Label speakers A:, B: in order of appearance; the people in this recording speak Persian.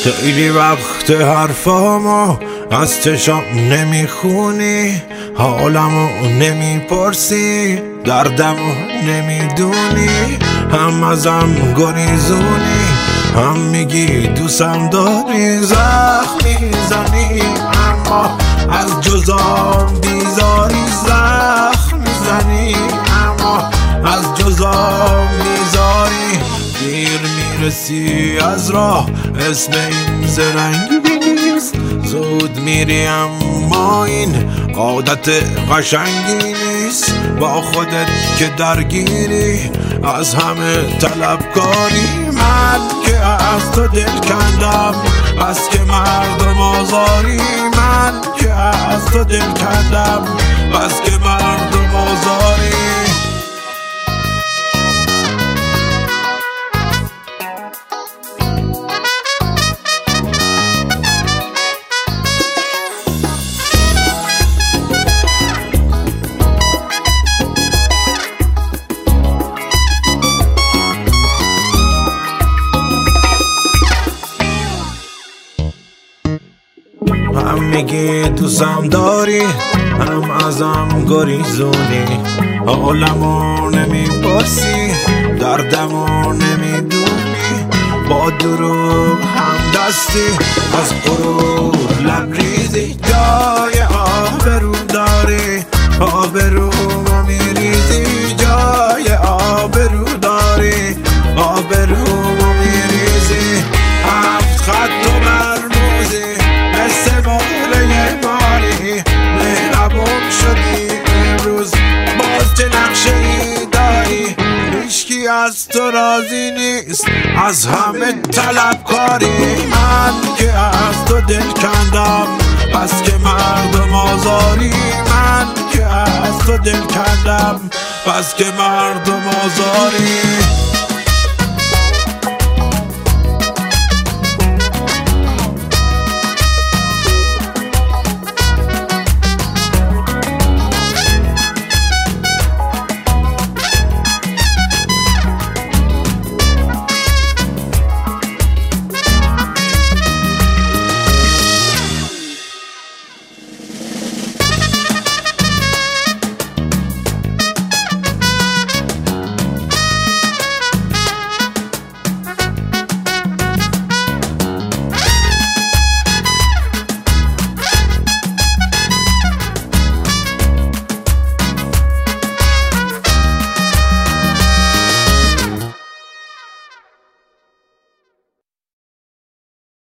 A: خیلی وقت حرفامو از چشام نمیخونی، حالمو نمیپرسی، دردمو نمیدونی، هم ازم گریزونی، هم میگی دوستم داری. زخم میزنی اما از جزام بیزاری، زخم میزنی اما از جزام بیزاری. دیر میرسی از راه، اسم این زرنگی نیست، زود میری اما این عادت قشنگی نیست. با خودت که درگیری، از همه طلبکاری. من که از تو دل کندم بس که مردم آزاری، من که از تو دل کندم بس که مردم آزاری. هم میگی دوستم داری، هم ازم گریزونی، حالمو نمیپرسی، دردمو نمیدونی. با دروغ هم دستی، از غرور لبریزی، جای آبرو داری، آبرومو میریزی، جای آبرو داری، آبرومو میریزی. هفت خط و مرموزی مثل باله ماری، مهربون شدی امروز باز چه نقشه ای داری. هیچکی از تو راضی نیست، از همه طلبکاری. من که از تو دل کندم بس که مردم آزاری، من که از تو دل کندم بس که مردم آزاری.